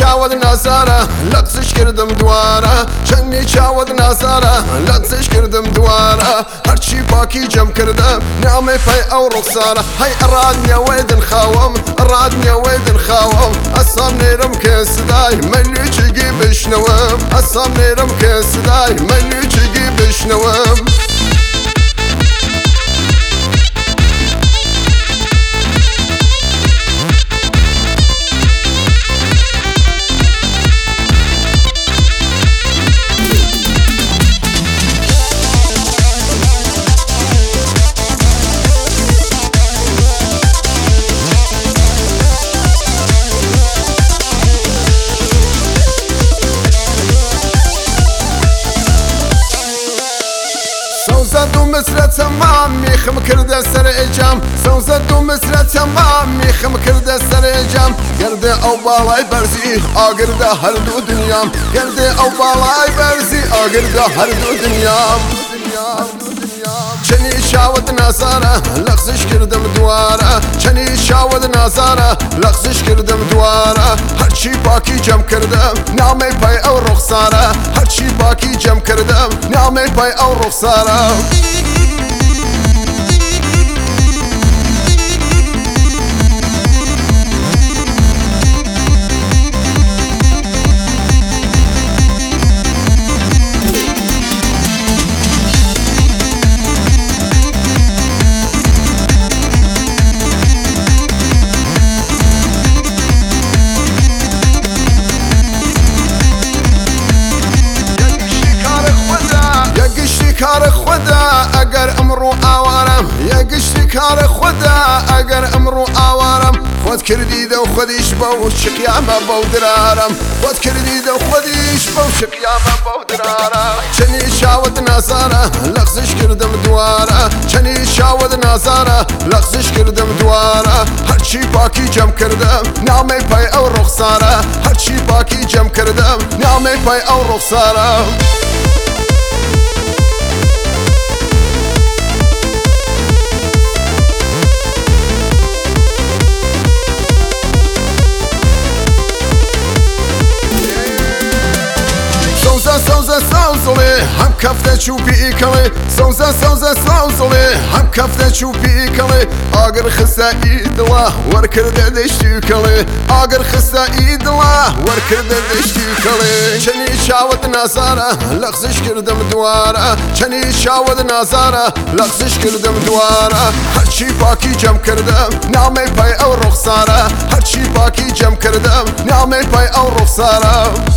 چاوت نازارە لە قسەش کردم دوارە چەندی چاوت نازارە لە قسەش کردم دوارە هەرچی پاکی جەم کردم نامەی پەی ئەو ڕوخسارە هەی ڕادنیەوەی دنخاوم ڕادنیەوەی دنخاوم ئەسام نێرم کە سدای مەلوچگی بشنەوەم ئەسام نێرم کە سدای مەلوچگی بشنەوەم سوزد و مصر تمام میخم کرده سر اجام سوزد و مصر تمام میخم کرده سر اجام گرده او بالای برزی آگرده هر دو دنیام گرده او بالای برزی آگرده هر دو دنیام چنی شاوت نازارە لە قسەش کردم دوارە چنی شاوت نازارە لە قسەش کردم دوارە هەرچی پاکی جەم کردم نامەی پای ئەو ڕوخسارە هەرچی پاکی جەم کردم نامەی پای ئەو ڕوخسارە کار خدا اگر امرو آوارم یگشتی کار خدا اگر امرو آوارم خود کردید و خودیش باو شقیامه باو درارم خود کردید و خودیش باو شقیامه باو درارم چنی شاوت نازارە لە قسەش کردم دوارە چنی شاوت نازارە لە قسەش کردم دوارە هەرچی پاکی جەم کردم نامەی پای ئەو ڕوخسارە هەرچی پاکی جەم کردم نامەی پای ئەو ڕوخسارە سوزڵێ هەم کەفتە چووپی کەڵێ سوزە سوزڵێ هەم کەفتە چووپی کەڵێ ئاگر خستە ئیدڵە وەرکردە دەشتی کەڵێ ئاگر خستە ئیدڵە وەرکردە دەشتی کەڵێ چەنی چاوت نازارە لە قسەش کردم دوارە چەنی چاوت نازارە لە قسەش کردم دوارە هەرچی پاکی جەم کردم نامەی پای ئەو ڕوخسارە هەرچی پاکی جەم کردم نامەی پای ئەو ڕوخسارە